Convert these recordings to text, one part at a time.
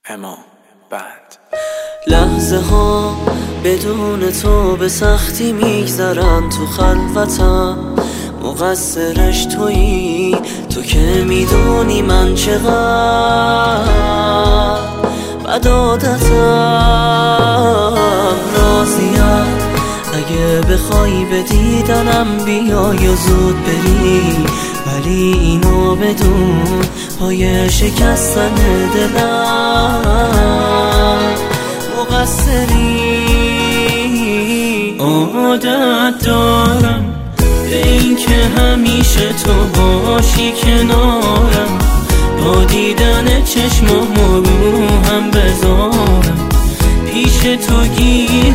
اما بعد لحظه ها بدون تو به سختی میگذرن تو خلوتم، مقصرش تویی تو که میدونی من چقدر بد عادتم. راضیم اگه بخوای به دیدنم بیای و زود بری، ولی اینو بدون پای شکستن دلم مقصری. عادت دارم به این که همیشه تو باشی کنارم، با دیدن چشمامو رو هم بذارم پیش تو گیر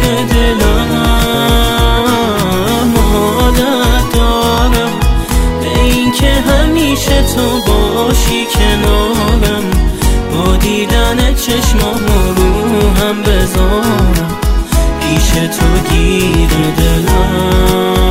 دلم. عادت دارم به این که همیشه تو باشی کنارم، با دیدن چشمامو رو هم بذارم پیش تو گیر دلم.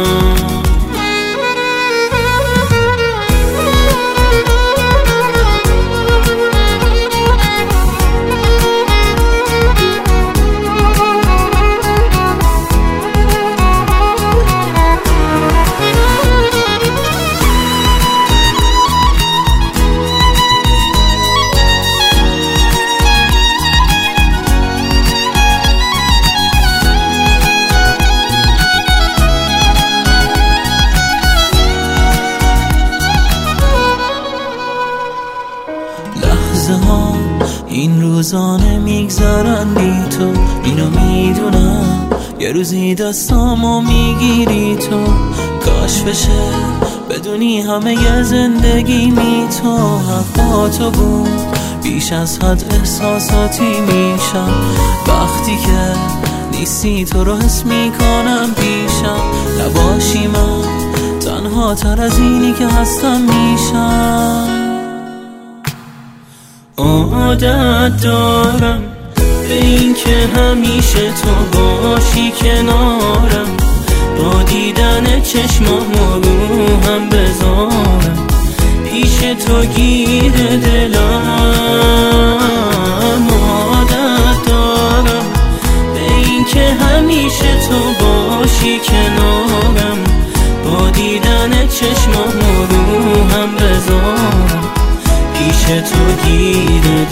این روزانه میگذرن بی تو، اینو میدونم یه روزی دستامو میگیری تو. کاش بشه بدونی همه زندگی می تو حق با تو بود، بیش از حد احساساتی میشم وقتی که نیستی. تو رو حس میکنم پیشم، نباشی من تنها تر از اینی که هستم میشم. عادت دارم به این که همیشه تو باشی کنارم، با دیدن چشمامو رو هم بذارم پیش تو گیر دلم. عادت دارم به این که همیشه تو باشی کنارم، با دیدن چشمامو رو هم بذارم پیش تو گیر